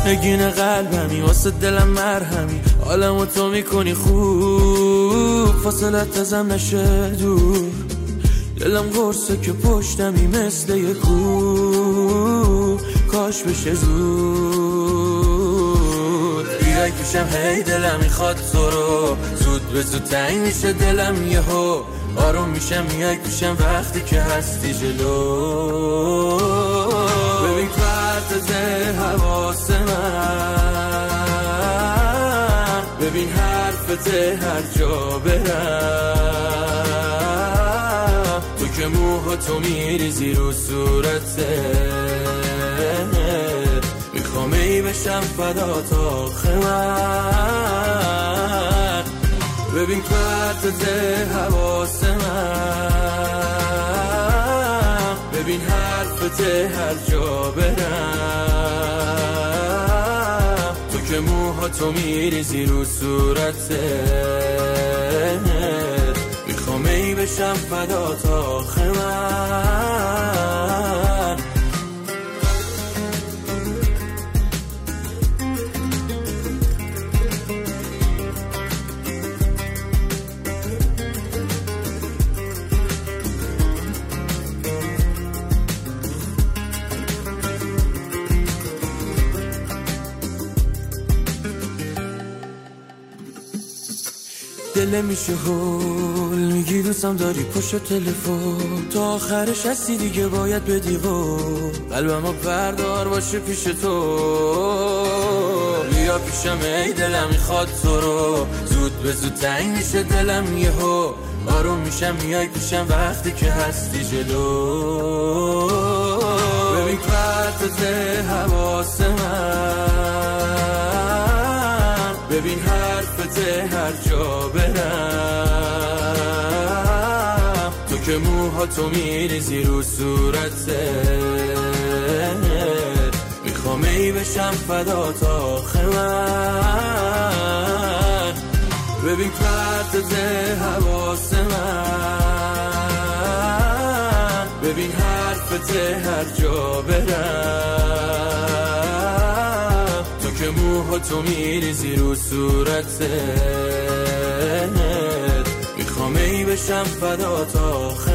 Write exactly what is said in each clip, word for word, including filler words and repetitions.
نگین قلبمی واسه دلم مرهمی، حالمو تو میکنی خوب، فاصلت ازم نشه دور، دلم قرصه که پشتمی مثل یه کوه، کاش بشه زود بیای پیشم، هی دلم میخواد تو رو، زود به زود تنگ میشه دلم یهو، آروم میشم میای پیشم وقتی که هستی جلو، ببین پرتز حواس من، ببین حرفت هر جا برم، تو که موها تو میریزی رو صورته، میخوام ای بشم فدا تا آخه من، ببین پرتز حواس من، ببین حرفت هر جا برم، تو که موها تو میریزی رو صورته، میخوام ای بشم فدا تا آخه من. دل میشه هول میگی دوستم داری پشت تلفن، تا آخرش هستی دیگه باید بدی قول، قلبمو بردار باشه پیش تو، بیا پیشم ای دلم میخواد تو رو، زود به زود تنگ میشه دلم یهو، آروم میشم میای پیشم وقتی که هستی جلو، ببین پرتز حواس من، ببین حرفت هر جا برم، تو که موها تو میریزی رو صورته، میخوام ای بشم فدا تا آخه من، ببین پرتز حواس من، ببین حرفت هر جا برم، تو که موها تو میریزی رو صورته، میخوام ای بشم فدا تا آخه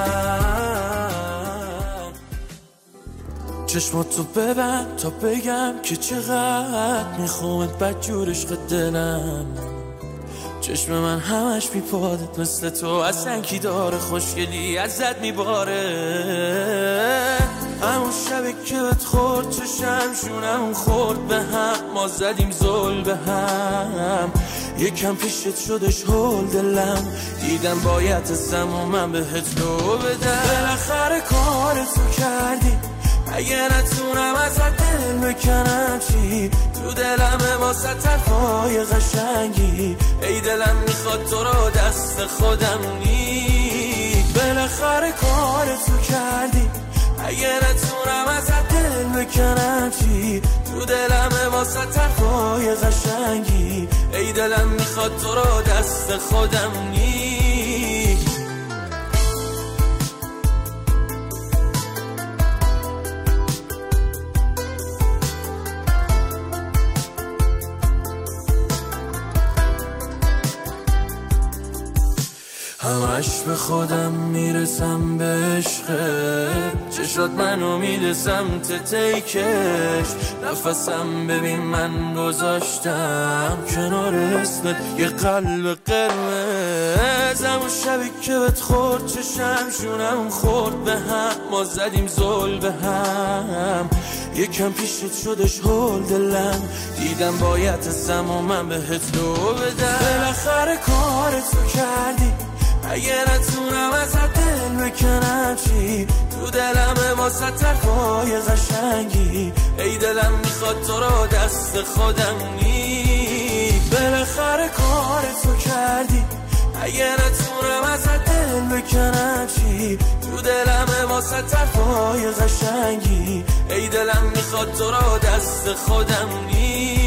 من. چشماتو ببند تا بگم که چقدر میخوامت بدجور عشق دلم، چشم من همش میپادت مثل تو، اصلا کی داره خوشگلی ازت میباره، همون شبه که بهت خورد چشم شونمون خورد به هم، ما زدیم زل به هم، یکم پیشت شدش هول دلم، دیدم باید ازم و من بهت لو بدم، بالاخره کارتو کردی، اگه نتونم ازت دل بکنم چی، تو دلم واسه طرفای قشنگی، ای دلم میخواد تو رو دست خودم نی، بالاخره کارتو کردی، اگه نتونم ازت دل بکنم چی، تو دلم واسه طرفای قشنگی، ای دلم میخواد تو رو دست خودم نی. همش به خودم میرسم به عشقه، چشات منو میده سمت تیکش، نفسم ببین من گذاشتم کنار اسمت یه قلب قرمز، همون شبی که بهت خورد چشم شونم خورد به هم، ما زدیم زل به هم، یکم پیشت شدش هول دلم، دیدم باید ازم و من بهت لو بدم، بالاخره کارتو کردی، اگه نتونم ازت دل بکنم چی، تو دلم واسه طرفای قشنگی، ای دلم میخواد تو رو دست خودم نی، بالاخره کارتو کردی، اگه نتونم ازت دل بکنم چی، تو دلم واسه طرفای قشنگی، ای دلم میخواد تو رو دست خودم نی.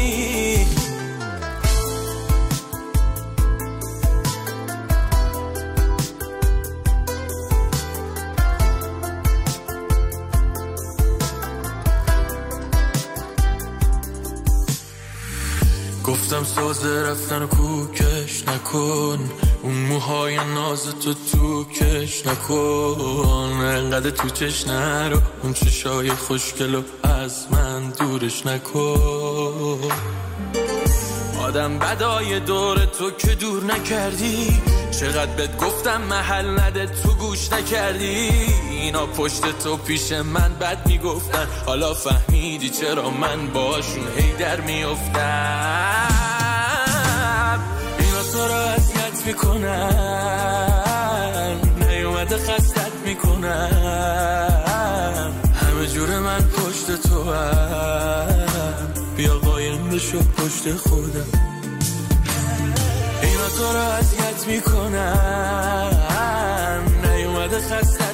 دلم سازه رفتن و کوکش نکن، اون موهای ناز تو تو کش نکن، انقدر تو چش نرو، اون چشای خوشگلو از من دورش نکن. آدم بدای دور تو که دور نکردی، چقدر بهت گفتم محل نده تو گوش نکردی. اینا پشت تو پیش من بد میگفتن، حالا فهمیدی چرا من باشون هی در میافتم. اینا تو رو اذیت میکنن، نیومده خستت میکنن، همه جور من پشت تو هم، بیا قایم بشو پشت خودم. اینا تو رو اذیت میکنن، نیومده خستت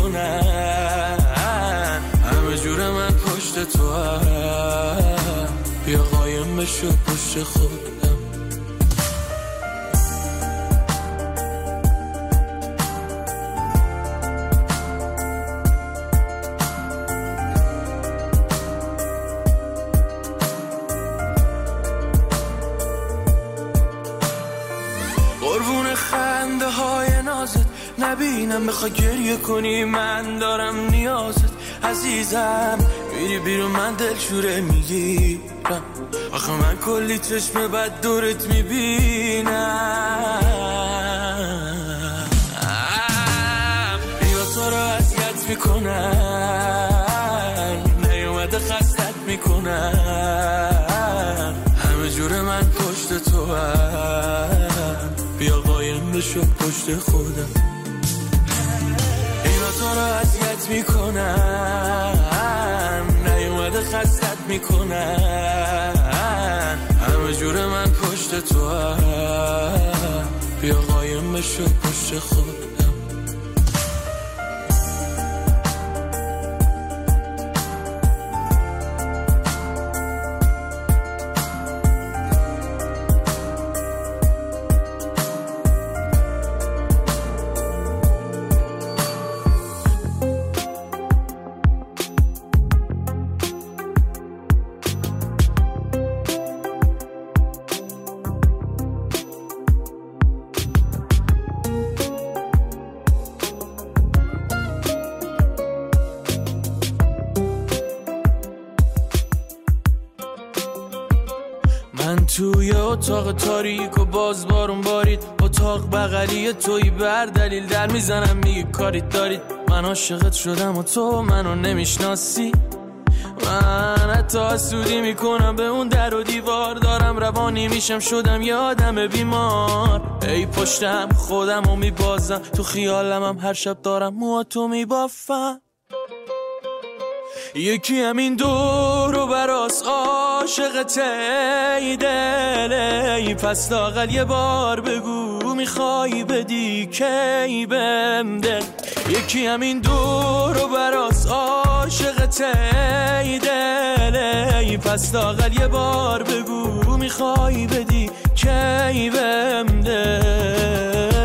میکنن، همه جور من پشت تو هم، بیا قایم بشو پشت خودم. نبینم بخوای گریه کنی، من دارم نیازت عزیزم. میری بیرون من دلشوره میگیرم، آخه من کلی چشم بد دورت میبینم. بیا تو رو اذیت میکنن، نیومده خستت میکنن، همه جور من پشت تو هم، بیا قایم بشو پشت خودم. اینا تو رو اذیت میکنن، نیومده خستت میکنن، همه جور من پشت تو هم، بیا قایم بشو پشت خودم. توی اتاق تاریک و باز بارون بارید، اتاق بغلی توی بر دلیل در میزنم میگی کاریت دارید. من عاشقت شدم و تو منو نمیشناسی، من حتی حسودی میکنم به اون در و دیوار، دارم روانی میشم شدم یه آدم بیمار. ای پشتم خودم و میبازم، تو خیالم هم هر شب دارم موهاتو میبافم. یکی همین دور و براس عاشقت ای دل، ای پس لااقل یه بار بگو میخوای بدی کی بهم دل. یکی همین دور و براس عاشقت ای دل، ای پس لااقل یه بار بگو میخوای بدی کی بهم دل.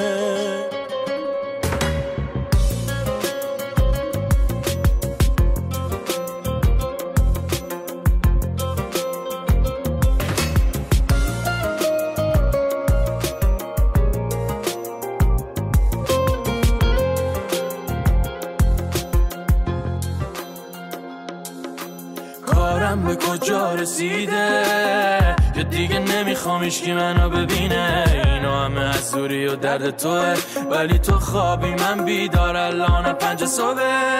به کجا رسیده یا دیگه نمیخوامیش که منو ببینه. اینا همه از دوری و درد توه، ولی تو خوابی من بیدار الان پنج صبح.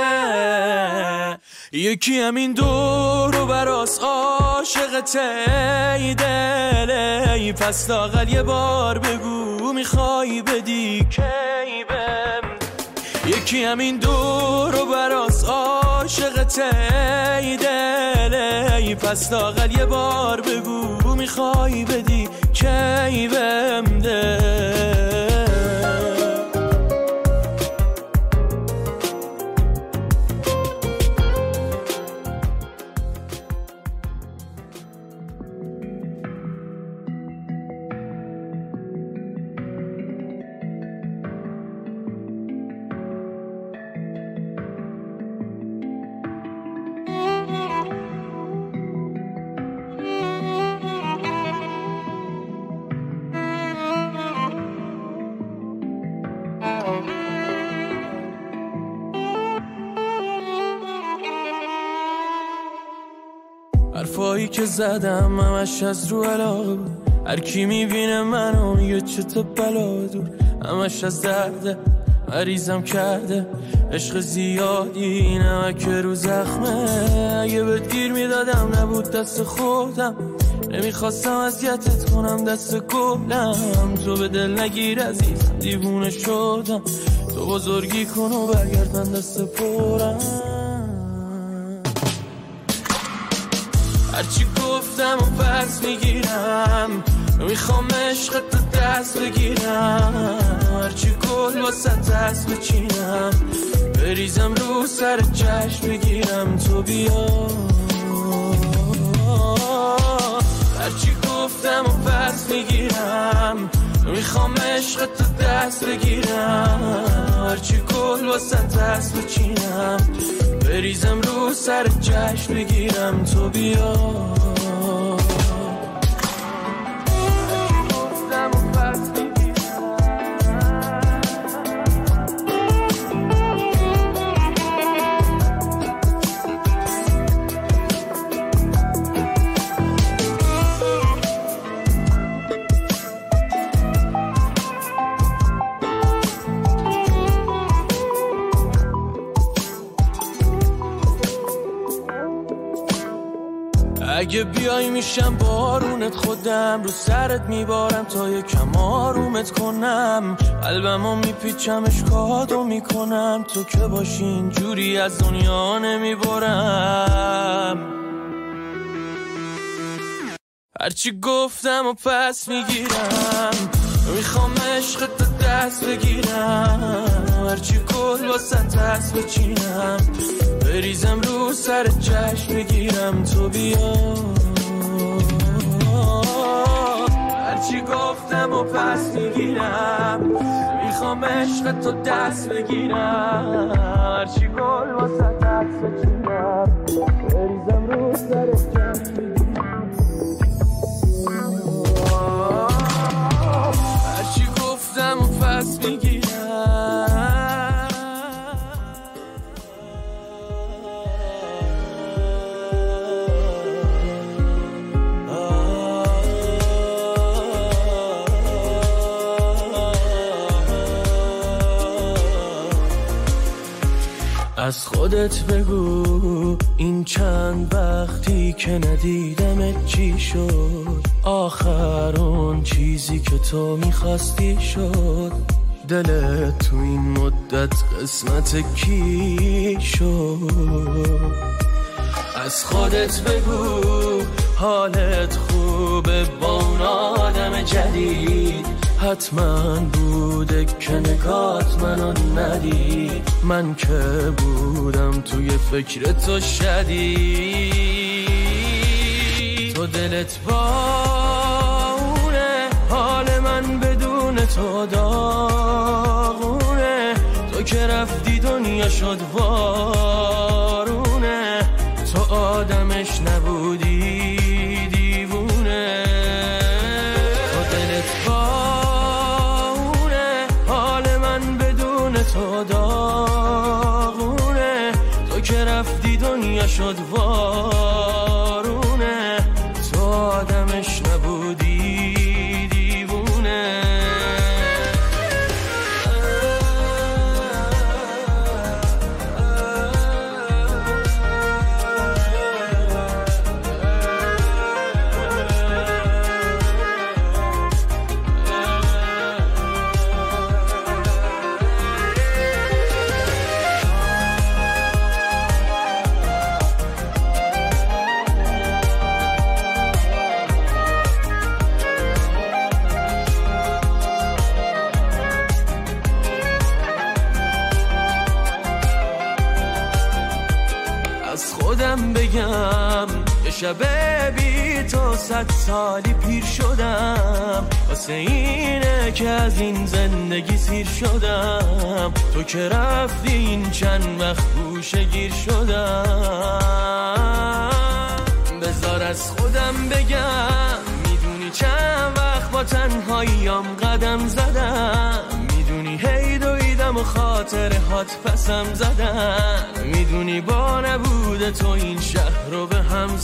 یکی همین دور و براس عاشقت ای دل، ای پس لااقل یه بار بگو میخوای بدی کی بهم. یکی همین دور و براس عاشقت ای دل، ای پس لااقل یه بار بگو میخوای بدی کی بهم دل. حرفایی که زدم همش از رو علاقه بود. هر کی میبینه منو میگه چه تو بلا دور، همش از درده مریضم کرده عشق زیادی نمک رو زخمه. اگه بهت گیر میدادم نبود دست خودم، نمیخواستم اذیتت کنم دست گلم. تو به دل نگیر عزیزم دیوونه شدم، تو بزرگی کن و برگرد من دست پرم. هرچی گفتم و پس میگیرم، میخوام عشق تو دست بگیرم. هرچی گل واسه دست بچینم، بریزم رو سر چشم بگیرم تو بیا. هرچی گفتم و پس میگیرم، میخوام عشق تو دست بگیرم. هرچی گل واسه دست بچینم، بریزم رو سر چشم بگیرم تو بیا. اگه بیای میشم بارونت، خودم رو سرت میبارم تا یکم آرومت کنم. قلبمو میپیچم اشکاتو میکنم، تو که باشی اینجوری از دنیا نمیبارم. هرچی گفتم و پس میگیرم، میخوام عشق تو دست بگیرم. هرچی گل واسه دست بچینم، بریزم رو سر چشم بگیرم تو بیا. هرچی گفتم و پس میگیرم، میخوام عشق تو دست بگیرم. هرچی گل واسه دست بچینم، بریزم رو سر چشم بگیرم. هرچی گفتم و پس میگیرم. از خودت بگو این چند وقتی که ندیدمت چی شد. آخر اون چیزی که تو میخواستی شد. دلت تو این مدت قسمت کی شد. از خودت بگو حالت خوبه با اون آدم جدید. حتما بوده که نگات منو ندید. من که بودم توی فکر تو شدید. تو دلت با اونه، حال من بدون تو داغونه. تو که رفتی دنیا شد وارونه. تو آدمش نبودی دیوونه. تو دلت با تو داغونه. تو که رفتی دنیا شد وارونه. تو آدمش نبودی دیوونه. بگم یه شب بی تو صد سالی پیر شدم. واسه اینه که از این زندگی سیر شدم. تو که رفتی این چند وقت گوشه گیر شدم. بذار از خودم بگم، میدونی چند وقت با تنهاییام قدم زدم. میدونی هی دویدم و خاطر خاطر هات پسم زدن، میدونی با نبود تو این شهر رو به هم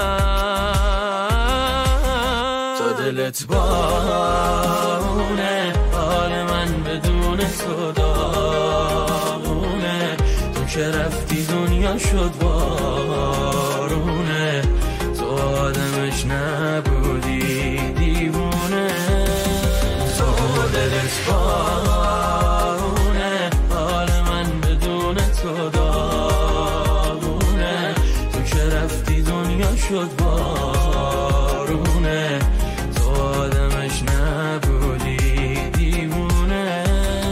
زدن. تا دلت بارونه، حال من بدون تو داغونه، تو که رفتی دنیا شد بارونه، تو آدمش نبودی دیوونه. تو دلت بارونه، حال من بدون تو داغونه، تو که رفتی دنیا شد بارونه، تو آدمش نبودی دیوونه.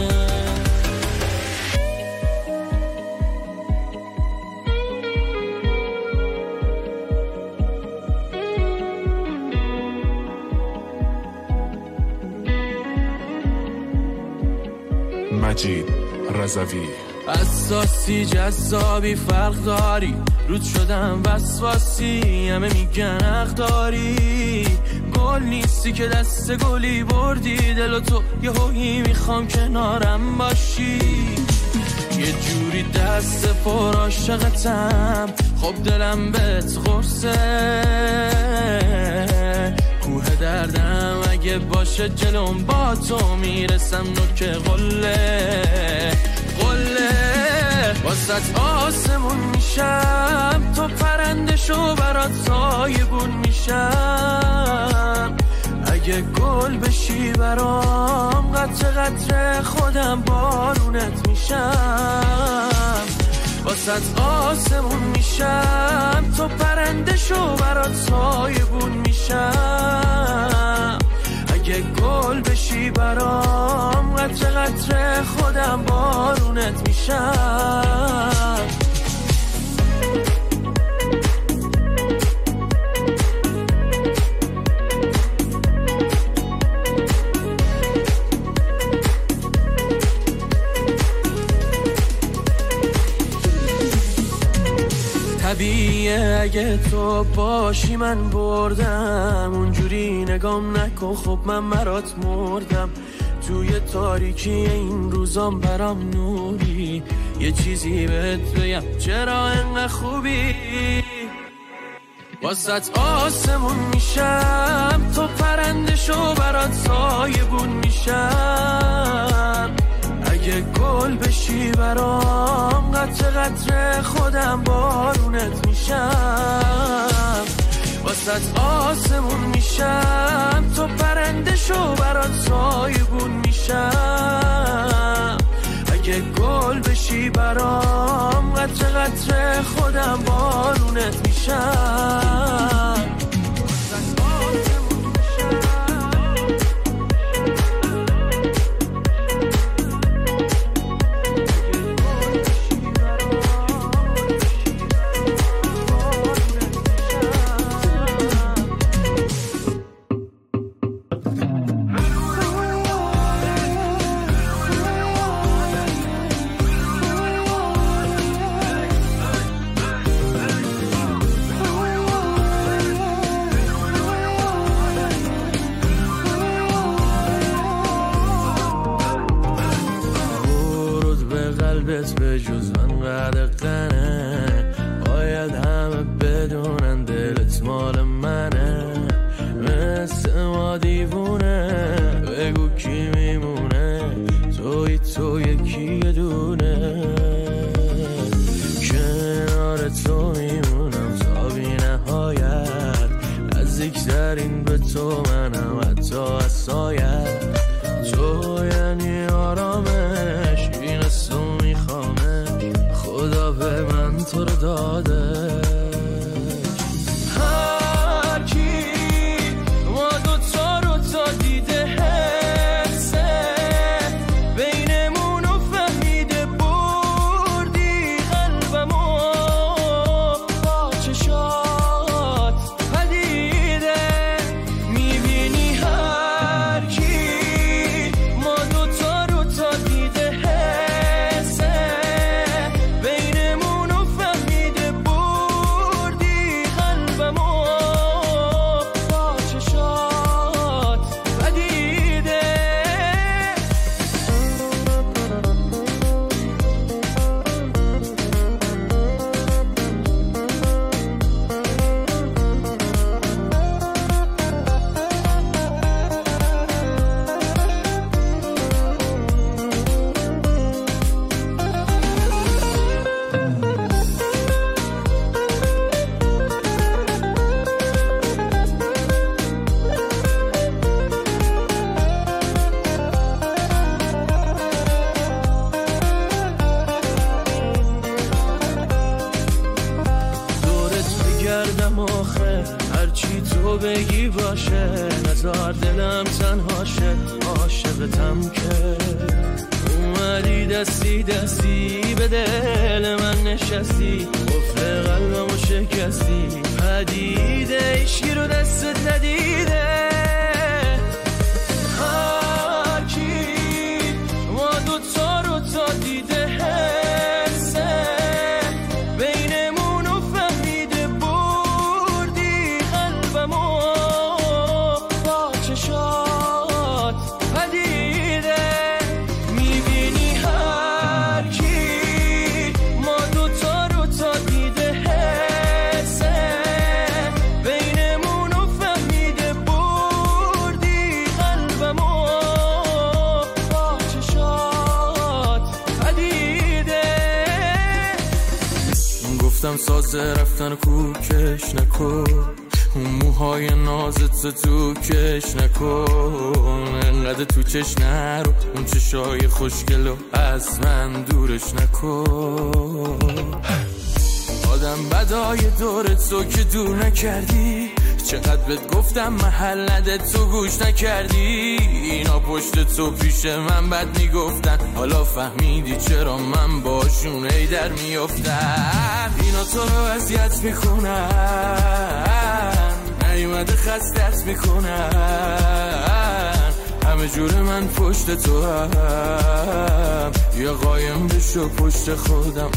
مجید رضوی. اساسی جذابی فرق داری، رود شدم وسواسی، همه میگن حق داری. گل نیستی که دست گلی بردی، دل تو یه هویی میخوام کنارم باشی. یه جوری دست پر عاشقتم، خب دلم بهت قرصه. کوه دردم اگه باشه جلوم با تو میرسم نوک قله قله. واسط آسمون میشم، تو پرنده شو برات سایبون میشم. اگه گل بشی برام، قطره قطره خودم بارونت میشم. واسط آسمون میشم، تو پرنده شو برات سایبون میشم. اگه گل بشی برام، قطره قطره خودم بارونت میشم. طبیعیه اگه تو باشی من بردم، اونجوری نگام نکن خب من برات مردم. توی تاریکی این روزام برام نوری، یه چیزی بهت بگم چرا انقدر خوبی. واسط آسمون میشم، تو پرنده شو برات سایبون میشم. اگه گل بشی برام، قطره قطره خودم بارونت میشم. واسط آسمون میشم، تو پرنده شو برات سایبون میشم. اگه گل بشی برام، قطره قطره خودم بارونت میشم. به جز من قدقنه، باید همه بدونن دلت مال منه. مثل ما دیوونه، بگو کی میمونه، توی تو یکی دونه. کنار تو میمونم تا بی نهایت، نزدیکترین به تو منم حتی از سایت. تو یعنی آرامش، این تو میخوامه، خدا به من تو عاشقتم که اومدی دستی دستی به دل من نشستی، قفل قلبمو شکستی، پدیده عشقی رو دستت ندیده. هر کی ما دوتا رو تا دیده حسه بینمونو فهمیده، بردی قلبمو با چشات پدیده. میبینی هر کی ما دوتا رو تا دیده حسه بینمونو فهمیده، بردی قلبمو با چشات پدیده. گفتم سازه رفتن کوکش نکن، اون موهای نازت تو کش نکن، انقدر تو چش نرو، اون چشای خوشگلو از من دورش نکن. آدم بدای دورت تو که دور نکردی، چقدر بهت گفتم محل نده تو گوش نکردی. اینا پشت تو پیش من بد میگفتن، حالا فهمیدی چرا من باشون ای در میافتم. اینا تو رو اذیت میکنن، نیومده خستت میکنن، همه جور من پشت تو هم، یا قایم بشو پشت خودم.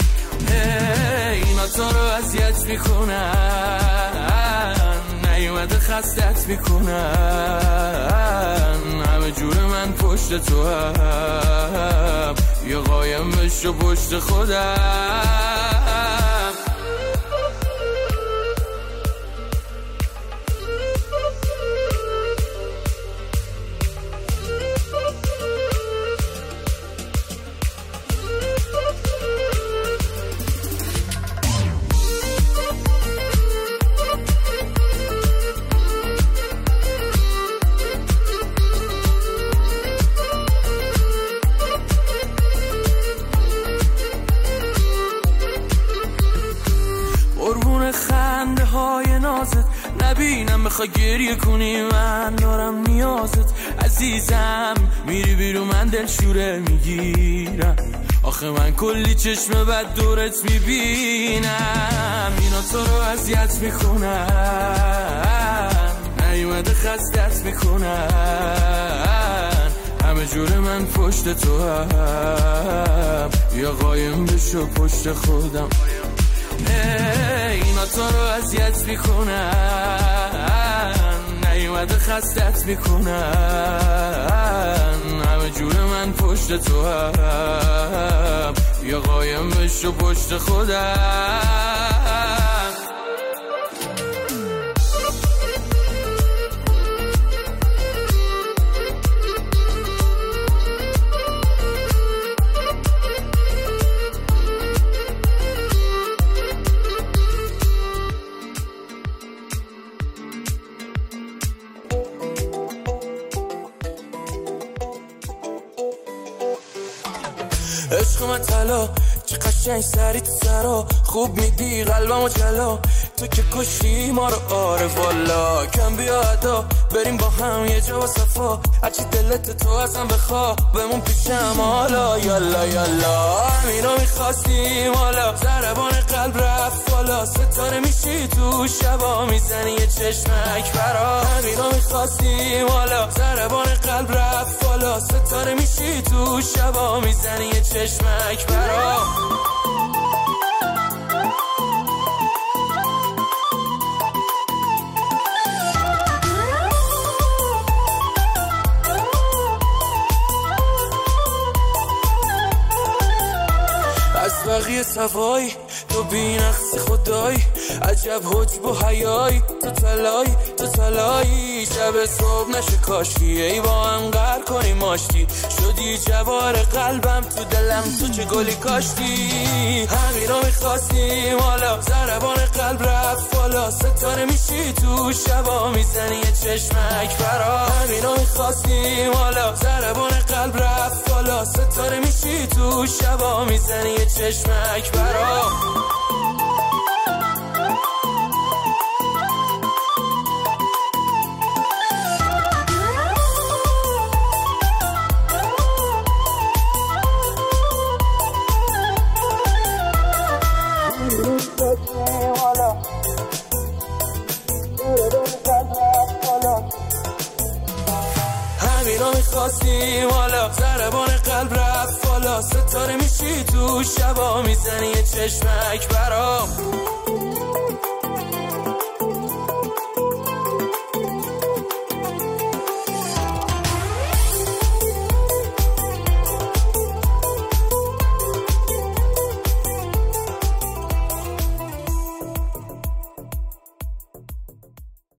اینا تو رو اذیت میکنن، نیومده خستت میکنن، همه جور من پشت تو هم، یا قایم بشو پشت خودم. خنده های نازت نبینم، بخوای گریه کنی من دارم نیازت. عزیزم میری بیرون من دلشوره میگیرم، آخه من کلی چشم بد دورت میبینم. اینا تو رو اذیت میکنن، نیومده خستت میکنن، همه جور من پشت تو هم، یا قایم بشو پشت خودم. اینا تو رو اذیت میکنن، نیومده خستت میکنن، همه جور من پشت تو هم، یا قایم بشو پشت خودم. عشق من طلا چه قشنگ سری تو سرا، خوب میدی قلبمو جلا، تو که کشتی ما رو آره والا. کم بیا ادا بریم با هم یه جا با صفا، هرچی دلت تو ازم بخوا بمون پیشم حالا. یالا یالا همینا میخواستیم حالا، ضربان قلب رفت بالا، ستاره میشی تو شبا میزنی یه چشمک برا. همینا میخواستیم حالا، ضربان قلب رفت بالا، ستاره میشی تو شبا میزنی یه چشمک برا. از بقیه صفایی تو بی‌نقص خدایی، عجب حجب و حیایی، تو تلایی تو تلایی. شب صبح نشه کاشکی ای با هم قهر کنی ماشتی، شدی جوار قلبم تو دلم تو چه گلی کاشتی. همین رو میخواستیم حالا، ضربان قلب رفت بالا، ستاره میشی تو شبا میزنی یه چشمک برا. همین رو میخواستیم حالا، ضربان قلب رفت بالا، ستاره میشی تو شبا میزنی یه چشمک برا. میخواستیم حالا ضربان قلب رفت بالا ستاره میشی تو شبا میزنی یه چشمک برام